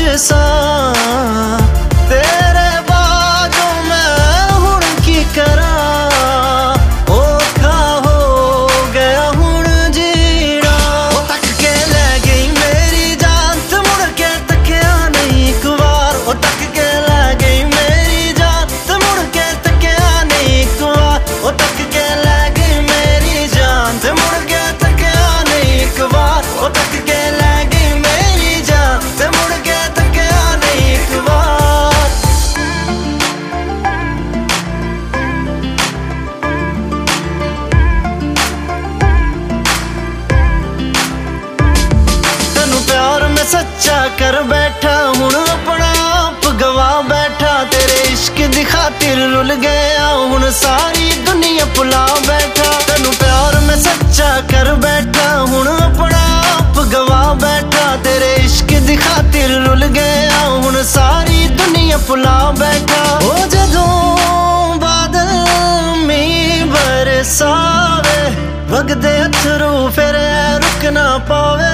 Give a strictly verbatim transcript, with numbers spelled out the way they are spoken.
बरसा तेरे बाजों मैं हुण की करा औखा हो गया हुण जीना। ओ तक के ले गई मेरी जान ते मुड़ के तकिया नहीं एक बार। ओ तक के ले गई मेरी जान ते मुड़ के तकिया नहीं एक बार। ओ तक के ले गई मेरी जान ते मुड़ के तकिया नहीं एक बार। ओ तक के ले गई मेरी जान ते मुड़ के तकिया नहीं एक बार। तेनू प्यार में सच्चा कर बैठा हुण अपना आप गवा बैठा। तेरे इश्क दी खातिर रुल गया हुण सारी दुनिया भुला बैठा। तेनू प्यार में सच्चा कर बैठा हुण अपना आप गवा बैठा। तेरे इश्क दी खातिर रुल गया हुण सारी दुनिया भुला बैठा। ओ जदों बादल मीं बरसावे वगदे अथरू फिर रुक ना पावे।